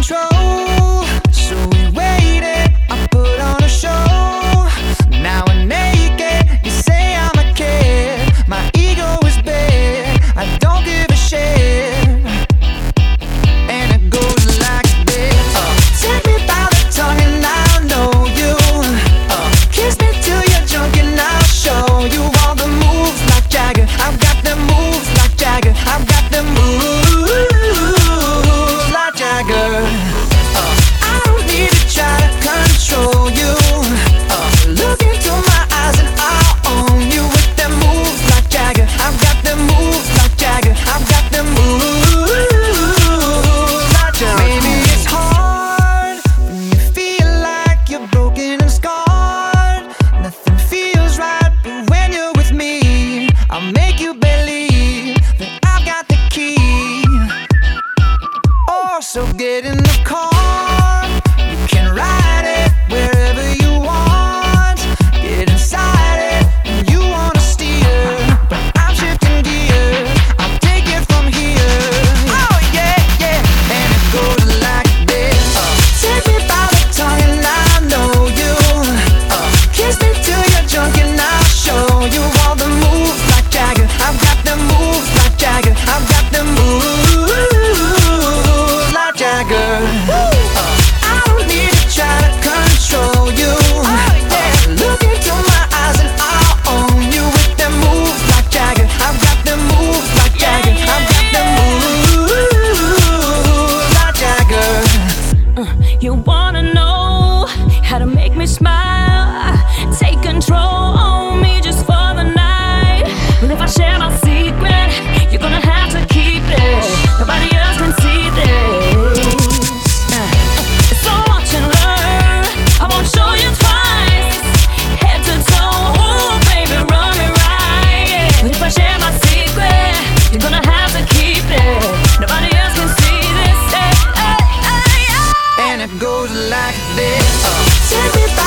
control. So we waited, I put on a show. Now we're naked, you say I'm a kid. My ego is big, I don't give a shit. And it goes like this. Take me by the tongue and I'll know you. Kiss me till you're drunk and I'll show you all the moves like Jagger. I've got the moves like Jagger. I've got the moves like Jagger. I don't need to try to control you. Look into my eyes and I'll own you with them moves like Jagger. I've got the moves like Jagger. I've got the moves like Jagger. Maybe it's hard when you feel like you're broken and scarred. Nothing feels right, but when you're with me, I'll make you believe that I've got the key. Oh, so get in the car, you can ride it wherever you want. Get inside it when you wanna steer, but I'm shifting gears, I'll take it from here. Oh yeah, yeah, and it goes like this. Take me by the tongue and I know you. Kiss me till you're drunk and I'll show you all the moves like Jagger. I've got the moves like Jagger. I've got the moves like Jagger. I don't need to try to control you. Look into my eyes and I'll own you with them moves like Jagger. I've got the moves like Jagger. I've got the moves like Jagger. You wanna know how to make me smile? Take control on me just for the night. But if I share my secret, you're gonna have to keep it. Nobody else can see this. It's so much in love, I won't show you twice. Head to toe, ooh, baby, run me right. But if I share my secret, you're gonna have to keep it. Nobody else can see this. And it goes like this. Take me